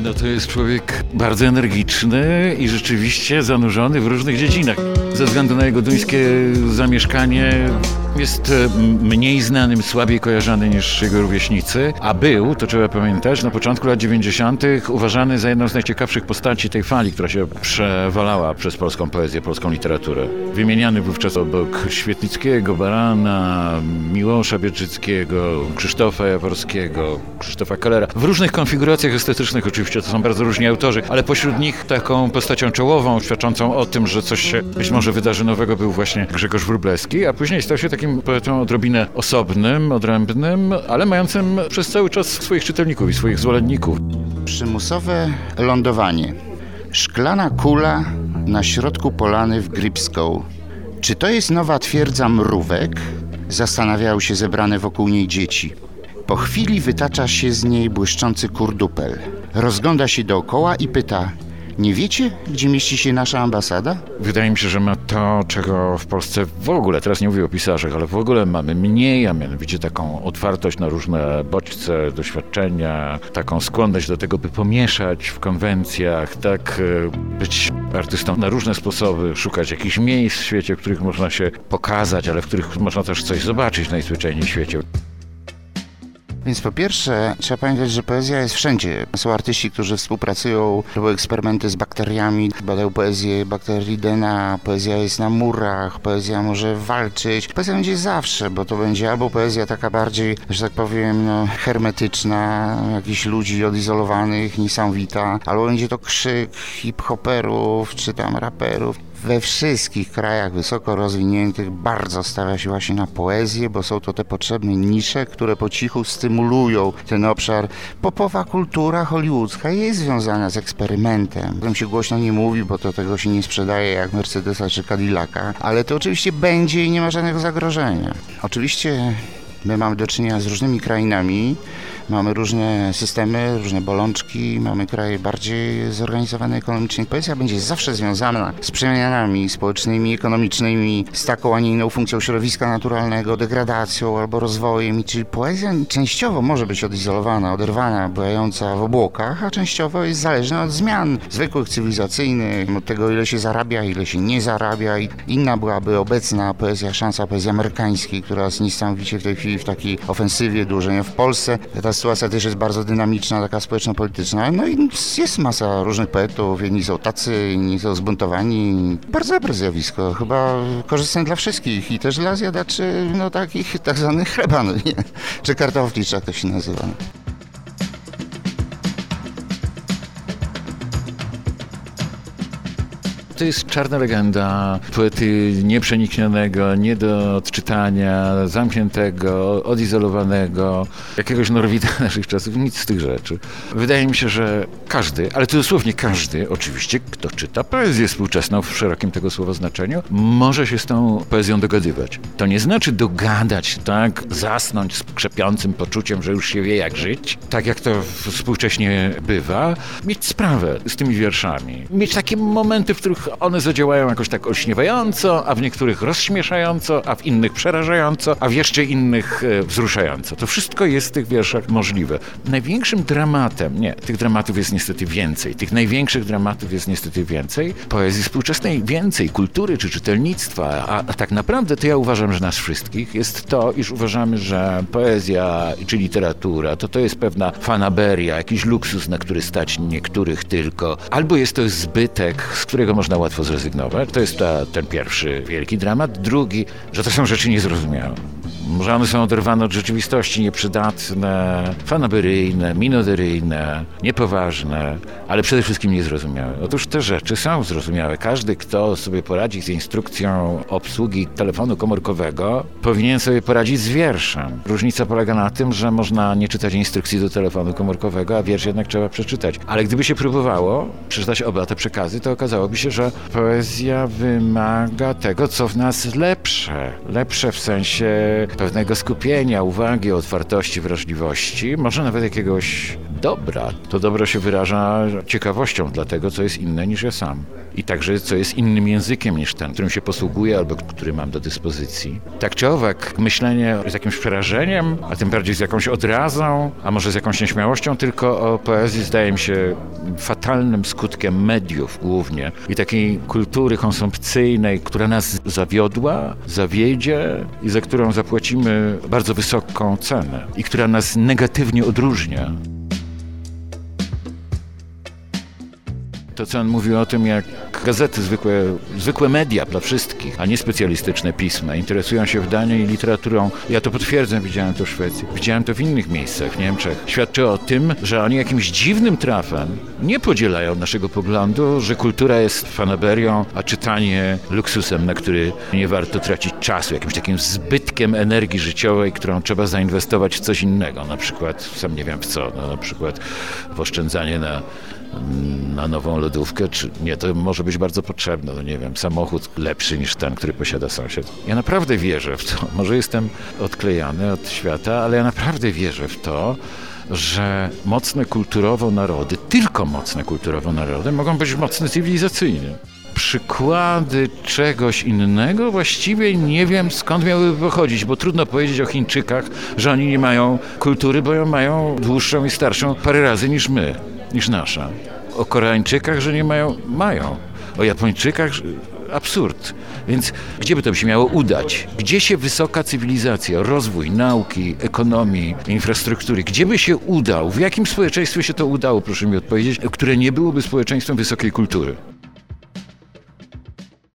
No to jest człowiek bardzo energiczny i rzeczywiście zanurzony w różnych dziedzinach. Ze względu na jego duńskie zamieszkanie jest mniej znanym, słabiej kojarzony niż jego rówieśnicy, a był, to trzeba pamiętać, na początku lat 90. uważany za jedną z najciekawszych postaci tej fali, która się przewalała przez polską poezję, polską literaturę. Wymieniany wówczas obok Świetlickiego, Barana, Miłosza Biedrzyckiego, Krzysztofa Jaworskiego, Krzysztofa Kellera. W różnych konfiguracjach estetycznych oczywiście, to są bardzo różni autorzy, ale pośród nich taką postacią czołową, świadczącą o tym, że coś się być może wydarzy nowego, był właśnie Grzegorz Wróblewski, a później stał się takim poetą odrobinę osobnym, odrębnym, ale mającym przez cały czas swoich czytelników i swoich zwolenników. Przymusowe lądowanie. Szklana kula na środku polany w Gripską. Czy to jest nowa twierdza Mrówek? Zastanawiały się zebrane wokół niej dzieci. Po chwili wytacza się z niej błyszczący kurdupel. Rozgląda się dookoła i pyta: nie wiecie, gdzie mieści się nasza ambasada? Wydaje mi się, że ma to, czego w Polsce w ogóle, teraz nie mówię o pisarzach, ale w ogóle mamy mniej, a mianowicie taką otwartość na różne bodźce, doświadczenia, taką skłonność do tego, by pomieszać w konwencjach, tak być artystą na różne sposoby, szukać jakichś miejsc w świecie, w których można się pokazać, ale w których można też coś zobaczyć najzwyczajniej w świecie. Więc po pierwsze, trzeba pamiętać, że poezja jest wszędzie. Są artyści, którzy współpracują, robią eksperymenty z bakteriami, badają poezję bakterii DNA, poezja jest na murach, poezja może walczyć. Poezja będzie zawsze, bo to będzie albo poezja taka bardziej, że tak powiem, hermetyczna, jakichś ludzi odizolowanych, niesamowita, albo będzie to krzyk hip-hoperów, czy tam raperów. We wszystkich krajach wysoko rozwiniętych bardzo stawia się właśnie na poezję, bo są to te potrzebne nisze, które po cichu stymulują ten obszar. Popowa kultura hollywoodzka jest związana z eksperymentem. O tym się głośno nie mówi, bo to tego się nie sprzedaje jak Mercedesa czy Cadillaca, ale to oczywiście będzie i nie ma żadnego zagrożenia. Oczywiście my mamy do czynienia z różnymi krainami, mamy różne systemy, różne bolączki, mamy kraje bardziej zorganizowane ekonomicznie. Poezja będzie zawsze związana z przemianami społecznymi, ekonomicznymi, z taką, a nie inną funkcją środowiska naturalnego, degradacją albo rozwojem. Czyli poezja częściowo może być odizolowana, oderwana, bujająca w obłokach, a częściowo jest zależna od zmian zwykłych, cywilizacyjnych, od tego, ile się zarabia, ile się nie zarabia. I inna byłaby obecna poezja, szansa poezji amerykańskiej, która jest niesamowicie w tej chwili w takiej ofensywie dłużenia w Polsce. Ta sytuacja też jest bardzo dynamiczna, taka społeczno-polityczna. No i jest masa różnych poetów. Jedni są tacy, inni są zbuntowani. Bardzo dobre zjawisko. Chyba korzystne dla wszystkich i też dla zjadaczy, takich tak zwanych chleba, nie? Czy kartofli, czy jak to się nazywa. To jest czarna legenda poety nieprzeniknionego, nie do odczytania, zamkniętego, odizolowanego, jakiegoś Norwida naszych czasów, nic z tych rzeczy. Wydaje mi się, że każdy, ale to dosłownie każdy, oczywiście, kto czyta poezję współczesną w szerokim tego słowa znaczeniu, może się z tą poezją dogadywać. To nie znaczy dogadać, tak, zasnąć z krzepiącym poczuciem, że już się wie jak żyć, tak jak to współcześnie bywa, mieć sprawę z tymi wierszami, mieć takie momenty, w których one zadziałają jakoś tak olśniewająco, a w niektórych rozśmieszająco, a w innych przerażająco, a w jeszcze innych wzruszająco. To wszystko jest w tych wierszach możliwe. Największym dramatem, tych dramatów jest niestety więcej, tych największych dramatów jest niestety więcej, poezji współczesnej więcej, kultury czy czytelnictwa, a tak naprawdę to ja uważam, że nas wszystkich jest to, iż uważamy, że poezja czy literatura to jest pewna fanaberia, jakiś luksus, na który stać niektórych tylko, albo jest to zbytek, z którego można łatwo zrezygnować. To jest ten pierwszy wielki dramat. Drugi, że to są rzeczy niezrozumiałe. Że one są oderwane od rzeczywistości, nieprzydatne, fanaberyjne, minoderyjne, niepoważne, ale przede wszystkim niezrozumiałe. Otóż te rzeczy są zrozumiałe. Każdy, kto sobie poradzi z instrukcją obsługi telefonu komórkowego, powinien sobie poradzić z wierszem. Różnica polega na tym, że można nie czytać instrukcji do telefonu komórkowego, a wiersz jednak trzeba przeczytać. Ale gdyby się próbowało przeczytać oba te przekazy, to okazałoby się, że poezja wymaga tego, co w nas lepsze. Lepsze w sensie pewnego skupienia, uwagi, otwartości, wrażliwości, może nawet jakiegoś dobra. To dobro się wyraża ciekawością dla tego, co jest inne niż ja sam. I także, co jest innym językiem niż ten, którym się posługuję albo który mam do dyspozycji. Tak czy owak, myślenie z jakimś przerażeniem, a tym bardziej z jakąś odrazą, a może z jakąś nieśmiałością tylko o poezji zdaje mi się fatalnym skutkiem mediów głównie i takiej kultury konsumpcyjnej, która nas zawiodła, zawiedzie i za którą zapłacimy bardzo wysoką cenę i która nas negatywnie odróżnia. To, co on mówił o tym, jak gazety, zwykłe media dla wszystkich, a nie specjalistyczne pisma, interesują się wydaniem i literaturą. Ja to potwierdzam, widziałem to w Szwecji, widziałem to w innych miejscach, w Niemczech. Świadczy o tym, że oni jakimś dziwnym trafem nie podzielają naszego poglądu, że kultura jest fanaberią, a czytanie luksusem, na który nie warto tracić czasu, jakimś takim zbytkiem energii życiowej, którą trzeba zainwestować w coś innego, na przykład, sam nie wiem w co, na przykład w oszczędzanie na nową lodówkę, czy nie, to może być bardzo potrzebne, no nie wiem, samochód lepszy niż ten, który posiada sąsiad. Ja naprawdę wierzę w to, może jestem odklejany od świata, ale ja naprawdę wierzę w to, że mocne kulturowo narody, tylko mocne kulturowo narody mogą być mocne cywilizacyjnie. Przykłady czegoś innego właściwie nie wiem, skąd miałyby pochodzić, bo trudno powiedzieć o Chińczykach, że oni nie mają kultury, bo ją mają dłuższą i starszą parę razy niż my, niż nasza. O Koreańczykach, że nie mają, mają. O Japończykach, absurd. Więc gdzie by to się miało udać? Gdzie się wysoka cywilizacja, rozwój nauki, ekonomii, infrastruktury, gdzie by się udał? W jakim społeczeństwie się to udało, proszę mi odpowiedzieć, które nie byłoby społeczeństwem wysokiej kultury?